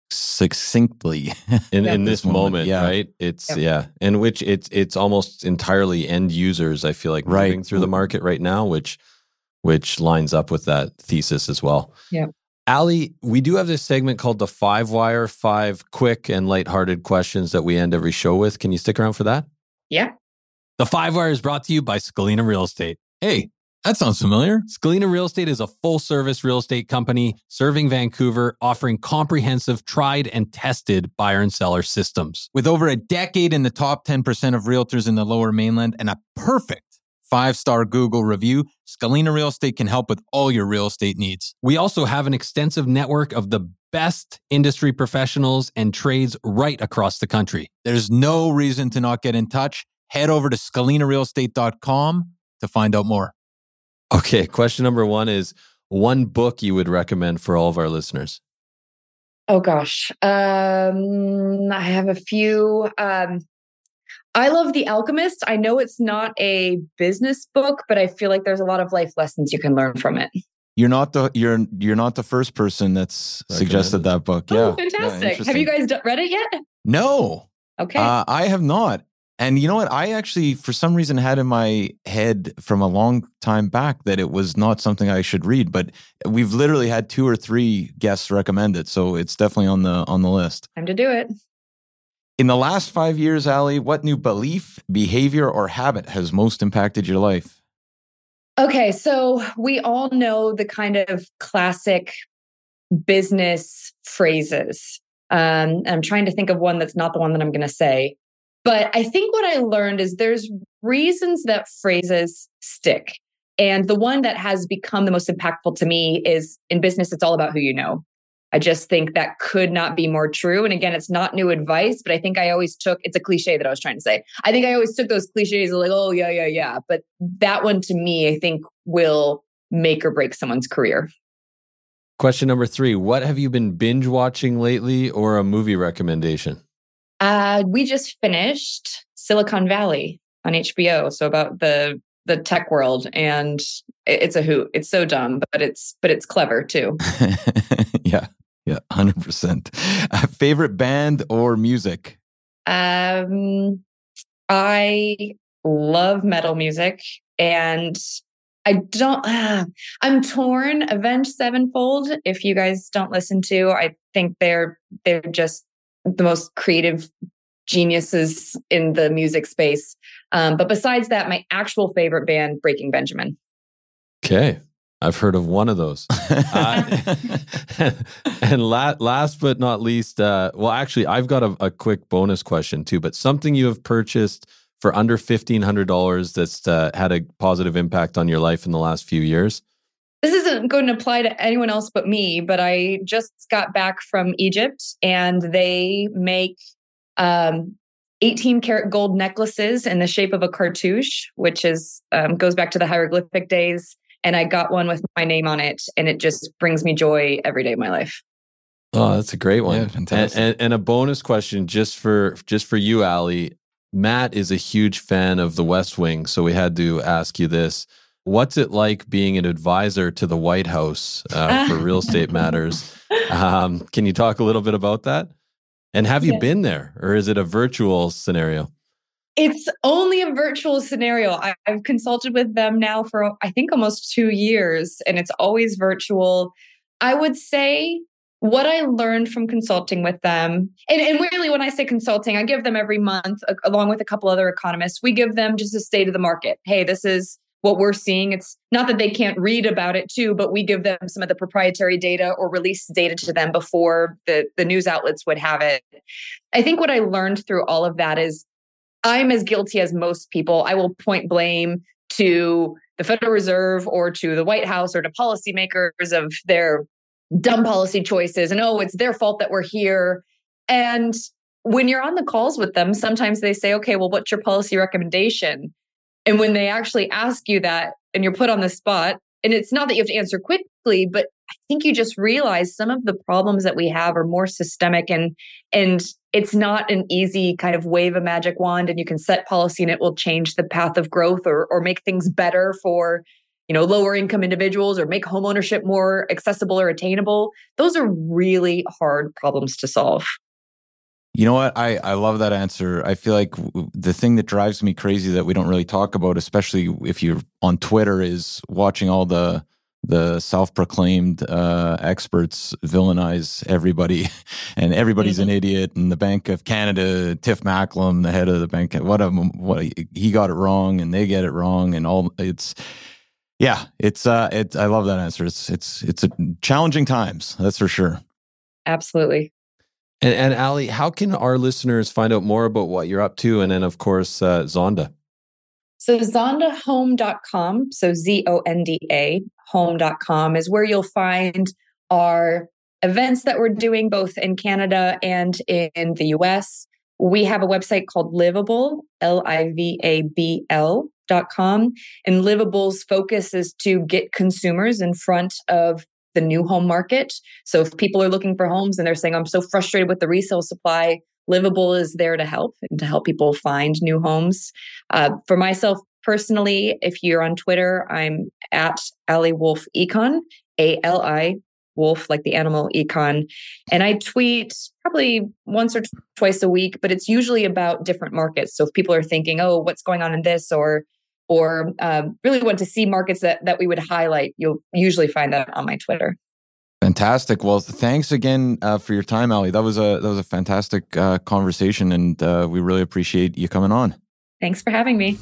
succinctly in, in this moment, moment yeah. right? It's, yep. yeah. In which it's it's almost entirely end users, I feel like, right. moving through the market right now, which which lines up with that thesis as well. Yeah. Ali, we do have this segment called the Five Wire, five quick and lighthearted questions that we end every show with. Can you stick around for that? Yeah. The Five Wire is brought to you by Scalina Real Estate. Hey, that sounds familiar. Scalina Real Estate is a full-service real estate company serving Vancouver, offering comprehensive, tried and tested buyer and seller systems. With over a decade in the top ten percent of realtors in the Lower Mainland and a perfect five-star Google review, Scalina Real Estate can help with all your real estate needs. We also have an extensive network of the best industry professionals and trades right across the country. There's no reason to not get in touch. Head over to scalina real estate dot com to find out more. Okay, question number one is one book you would recommend for all of our listeners. Oh gosh, um, I have a few. Um, I love The Alchemist. I know it's not a business book, but I feel like there's a lot of life lessons you can learn from it. You're not the you're you're not the first person that's suggested that book. Yeah, oh, fantastic! Yeah, have you guys read it yet? No. Okay, uh, I have not. And you know what? I actually, for some reason, had in my head from a long time back that it was not something I should read. But we've literally had two or three guests recommend it, so it's definitely on the on the list. Time to do it. In the last five years, Ali, what new belief, behavior, or habit has most impacted your life? Okay, so we all know the kind of classic business phrases. Um, I'm trying to think of one that's not the one that I'm going to say. But I think what I learned is there's reasons that phrases stick. And the one that has become the most impactful to me is in business, it's all about who you know. I just think that could not be more true. And again, it's not new advice, but I think I always took, it's a cliche that I was trying to say. I think I always took those cliches like, oh, yeah, yeah, yeah. But that one to me, I think will make or break someone's career. Question number three, what have you been binge watching lately or a movie recommendation? Uh, we just finished Silicon Valley on H B O. So about the the tech world, and it's a hoot. It's so dumb, but it's but it's clever too. yeah, Yeah, one hundred percent. Uh, favorite band or music? Um, I love metal music, and I don't, uh, I'm torn. Avenged Sevenfold, if you guys don't listen to, I think they're, they're just the most creative geniuses in the music space. Um, but besides that, my actual favorite band, Breaking Benjamin. Okay. I've heard of one of those. Uh, and la- last but not least, uh, well, actually, I've got a, a quick bonus question too, but something you have purchased for under fifteen hundred dollars that's uh, had a positive impact on your life in the last few years? This isn't going to apply to anyone else but me, but I just got back from Egypt, and they make um, eighteen karat gold necklaces in the shape of a cartouche, which is um, goes back to the hieroglyphic days. And I got one with my name on it, and it just brings me joy every day of my life. Oh, that's a great one. Yeah, fantastic. And, and, and a bonus question just for just for you, Ali. Matt is a huge fan of The West Wing, so we had to ask you this. What's it like being an advisor to the White House uh, for real estate matters? Um, can you talk a little bit about that? And have you Yeah. been there, or is it a virtual scenario? It's only a virtual scenario. I, I've consulted with them now for, I think, almost two years, and it's always virtual. I would say what I learned from consulting with them, and, and really when I say consulting, I give them every month, a, along with a couple other economists, we give them just a state of the market. Hey, this is what we're seeing. It's not that they can't read about it too, but we give them some of the proprietary data or release data to them before the, the news outlets would have it. I think what I learned through all of that is I'm as guilty as most people. I will point blame to the Federal Reserve or to the White House or to policymakers of their dumb policy choices. And, oh, it's their fault that we're here. And when you're on the calls with them, sometimes they say, okay, well, what's your policy recommendation? And when they actually ask you that and you're put on the spot, and it's not that you have to answer quickly, but I think you just realize some of the problems that we have are more systemic, and and it's not an easy kind of wave a magic wand and you can set policy and it will change the path of growth or or make things better for, you know, lower income individuals or make homeownership more accessible or attainable. Those are really hard problems to solve. You know what? I, I love that answer. I feel like w- the thing that drives me crazy that we don't really talk about, especially if you're on Twitter, is watching all the the self-proclaimed uh, experts villainize everybody, and everybody's mm-hmm. an idiot. And the Bank of Canada, Tiff Macklem, the head of the bank, what of them, what he got it wrong, and they get it wrong, and all it's. Yeah, it's uh, it's. I love that answer. It's it's it's a challenging times. That's for sure. Absolutely. And, and Ali, how can our listeners find out more about what you're up to? And then, of course, uh, Zonda. So zonda home dot com, so Z O N D A, home dot com is where you'll find our events that we're doing both in Canada and in the U S. We have a website called Livable, L I V A B L dot com. And Livable's focus is to get consumers in front of the new home market. So if people are looking for homes and they're saying, I'm so frustrated with the resale supply, Livable is there to help and to help people find new homes. Uh, for myself personally, if you're on Twitter, I'm at Ali Wolf Econ, A L I Wolf, like the animal econ. And I tweet probably once or twice a week, but it's usually about different markets. So if people are thinking, oh, what's going on in this, or or um, really want to see markets that, that we would highlight, you'll usually find that on my Twitter. Fantastic. Well, thanks again uh, for your time, Ali. That was a that was a fantastic uh, conversation, and uh, we really appreciate you coming on. Thanks for having me.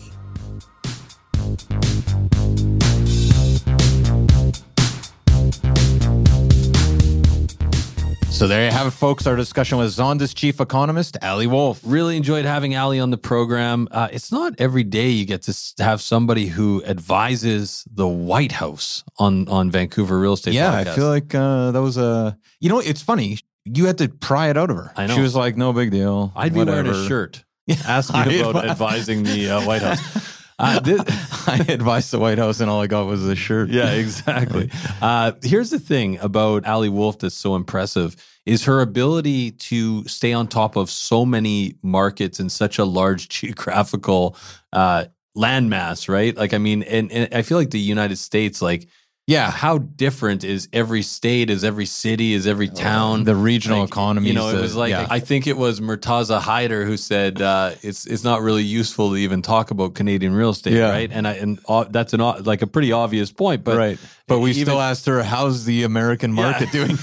So there you have it, folks. Our discussion with Zonda's chief economist, Ali Wolf. Really enjoyed having Ali on the program. Uh, it's not every day you get to have somebody who advises the White House on, on Vancouver Real Estate Yeah, Podcast. I feel like uh, that was a... You know, it's funny. You had to pry it out of her. I know. She was like, no big deal. I'd be whatever. wearing a shirt. Ask me about advising the uh, White House. Uh, this, I advised the White House and all I got was a shirt. Yeah, exactly. Uh, here's the thing about Ali Wolf that's so impressive is her ability to stay on top of so many markets in such a large geographical uh, landmass, right? Like, I mean, and, and I feel like the United States, like, Yeah. How different is every state, is every city, is every town? The regional Like, economies. You know, it the- was like, yeah. I think it was Murtaza Haider who said uh, it's it's not really useful to even talk about Canadian real estate, Yeah. right? And I, and uh, that's an o- like a pretty obvious point, but right. But we even- still asked her, how's the American market doing?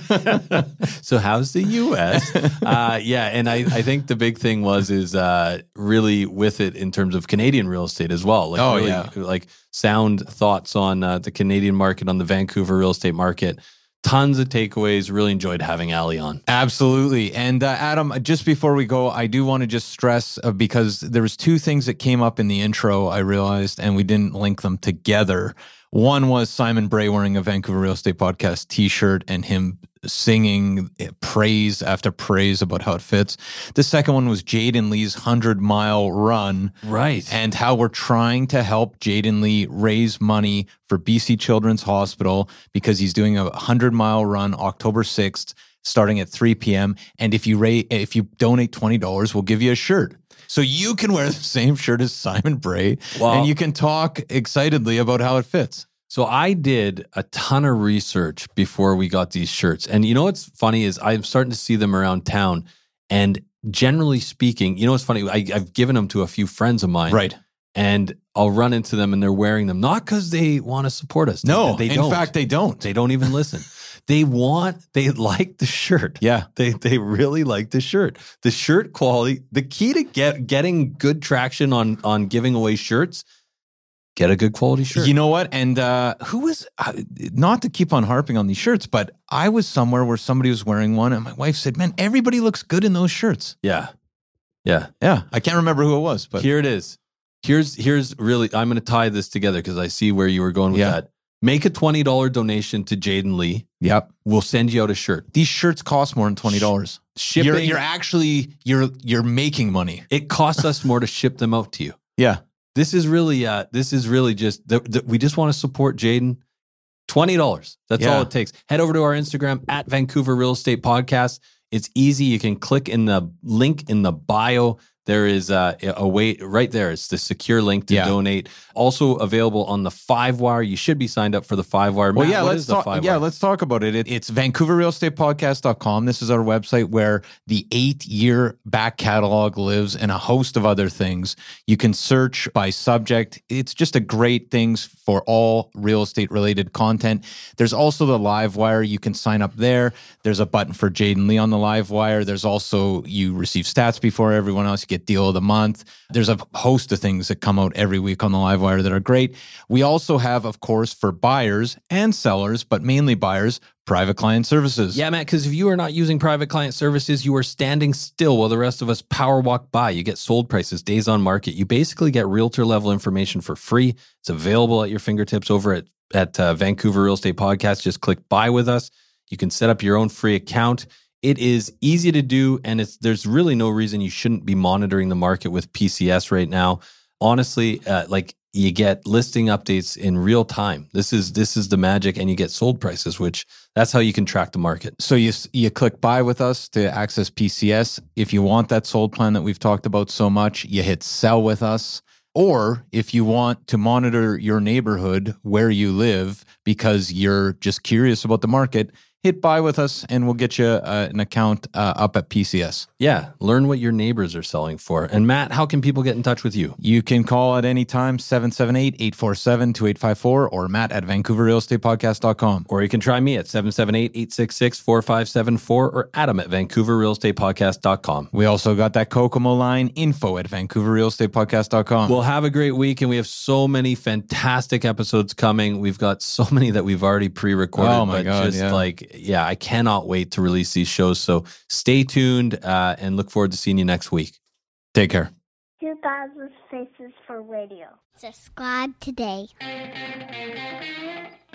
So how's the U S? uh, yeah, and I, I think the big thing was is uh, really with it in terms of Canadian real estate as well. Like Oh, really, yeah. like sound thoughts on uh, the Canadian market, on the Vancouver real estate market. Tons of takeaways. Really enjoyed having Ali on. Absolutely. And uh, Adam, just before we go, I do want to just stress uh, because there was two things that came up in the intro, I realized, and we didn't link them together. One was Simon Bray wearing a Vancouver Real Estate Podcast t-shirt and him singing praise after praise about how it fits. The second one was Jaden Lee's hundred-mile run. Right. And how we're trying to help Jaden Lee raise money for B C Children's Hospital because he's doing a hundred-mile run October sixth, starting at three p.m. And if you rate, if you donate twenty dollars, we'll give you a shirt. So you can wear the same shirt as Simon Bray, Wow. and you can talk excitedly about how it fits. So I did a ton of research before we got these shirts. And you know what's funny is I'm starting to see them around town. And generally speaking, you know what's funny? I, I've given them to a few friends of mine. Right. And I'll run into them and they're wearing them, not because they want to support us. No, they in don't. fact, they don't. They don't even listen. They want, they like the shirt. Yeah. They they really like the shirt. The shirt quality, the key to get getting good traction on on giving away shirts, get a good quality shirt. You know what? And uh, who was, uh, not to keep on harping on these shirts, but I was somewhere where somebody was wearing one and my wife said, man, everybody looks good in those shirts. Yeah. Yeah. Yeah. I can't remember who it was, but Here it is. Here's here's really, I'm going to tie this together because I see where you were going with Yeah. that. Make a twenty dollars donation to Jaden Lee. yep. We'll send you out a shirt. These shirts cost more than twenty dollars. Shipping, You're, you're actually, you're, you're making money. it costs us more to ship them out to you. Yeah. This is really, uh, this is really just, the, the, we just want to support Jaden. twenty dollars. That's Yeah. all it takes. Head over to our Instagram at Vancouver Real Estate Podcast. It's easy. You can click in the link in the bio. There is a, a way right there. It's the secure link to Yeah. donate. Also available on the Five Wire. You should be signed up for the Five Wire. Well, Matt, yeah, what let's is the talk. Five Yeah, Wire? let's talk about it. it. It's Vancouver Real Estate Podcast dot com. This is our website where the eight-year back catalog lives and a host of other things. You can search by subject. It's just a great things for all real estate related content. There's also the Live Wire. You can sign up there. There's a button for Jaden Lee on the Live Wire. There's also, you receive stats before everyone else. You get deal of the month. There's a host of things that come out every week on the Live Wire that are great. We also have, of course, for buyers and sellers, but mainly buyers, private client services. Yeah, Matt, because if you are not using private client services, you are standing still while the rest of us power walk by. You get sold prices, days on market. You basically get realtor level information for free. It's available at your fingertips over at, at uh, Vancouver Real Estate Podcast. Just click buy with us. You can set up your own free account. It is easy to do, and it's there's really no reason you shouldn't be monitoring the market with P C S right now. Honestly, uh, like you get listing updates in real time. This is this is the magic, and you get sold prices, which that's how you can track the market. So you you click buy with us to access P C S. If you want that sold plan that we've talked about so much, you hit sell with us. Or if you want to monitor your neighborhood where you live because you're just curious about the market, hit buy with us and we'll get you uh, an account uh, up at P C S. Yeah, learn what your neighbors are selling for. And Matt, how can people get in touch with you? You can call at any time, seven seven eight, eight four seven, two eight five four or Matt at Vancouver Real Estate Podcast dot com. Or you can try me at seven seven eight, eight six six, four five seven four or Adam at Vancouver Real Estate Podcast dot com. We also got that Kokomo line, info at Vancouver Real Estate Podcast dot com. Well, have a great week, and we have so many fantastic episodes coming. We've got so many that we've already pre-recorded. Oh my but God, just yeah. like, yeah, I cannot wait to release these shows. So stay tuned uh, and look forward to seeing you next week. Take care. two thousand Faces for Radio. Subscribe today.